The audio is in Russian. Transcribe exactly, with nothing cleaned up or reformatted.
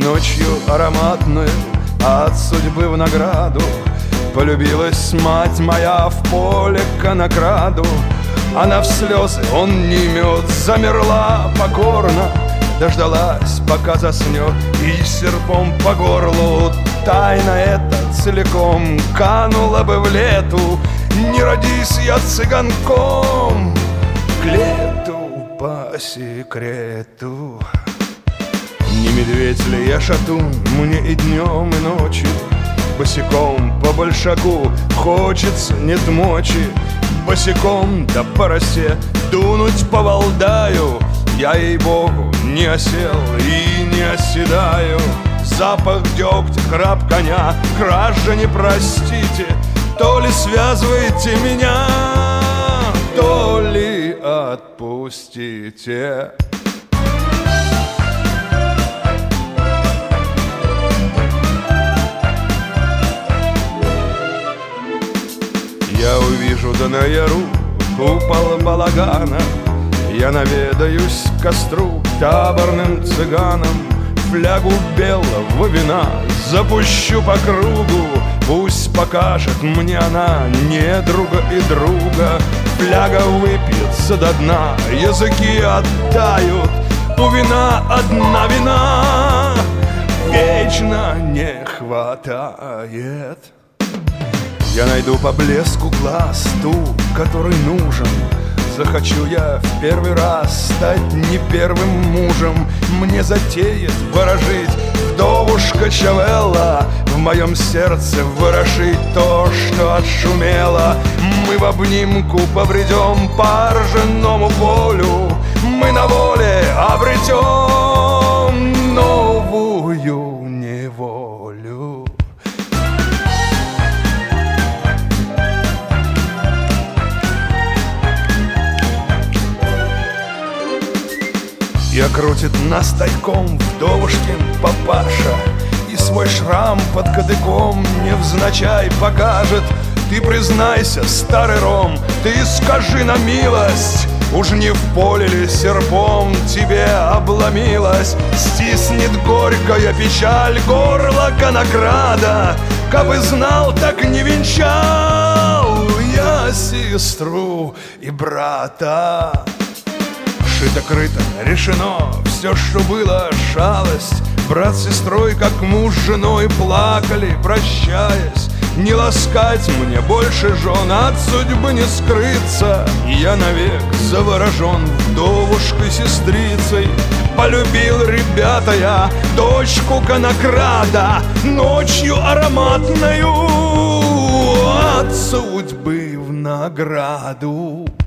ночью ароматную от судьбы в награду полюбилась мать моя в поле конокраду. Она в слезы, он не мед, замерла покорно, дождалась, пока заснет, и серпом по горлу. Тайна эта целиком канула бы в лету, не родись я цыганком, к лету по секрету. Не медведь ли я шатун, мне и днем, и ночью босиком по большаку хочется, нет мочи. Босиком да по росе дунуть по Валдаю, я, ей-богу, не осел и не оседаю. Запах дегтя, храп коня, кража, не простите, то ли связываете меня, то ли отпустите. Я увижу да на яру купол балагана, я наведаюсь к костру таборным цыганам, флягу белого вина запущу по кругу, пусть покажет мне она недруга и друга. Фляга выпьется до дна, языки оттают, у вина одна вина вечно не хватает. Я найду по блеску глаз ту, который нужен. Захочу я в первый раз стать не первым мужем. Мне затеет ворожить вдовушка Чавелла, в моем сердце ворошить то, что отшумело. Мы в обнимку побредем по ржаному полю, мы на воле обретем новую неволю. Я крутит нас тайком вдовушкин папаша, и свой шрам под кадыком невзначай покажет. Ты признайся, старый ром, ты скажи на милость, уж не в поле ли серпом тебе обломилась? Стиснет горькая печаль горло конокрада, кабы знал, так не венчал я сестру и брата. Шито-крыто, решено, все, что было, шалость. Брат с сестрой, как муж с женой, плакали, прощаясь. Не ласкать мне больше жен, от судьбы не скрыться. Я навек заворожен вдовушкой-сестрицей. Полюбил, ребята, я дочку конокрада, ночью ароматную от судьбы в награду.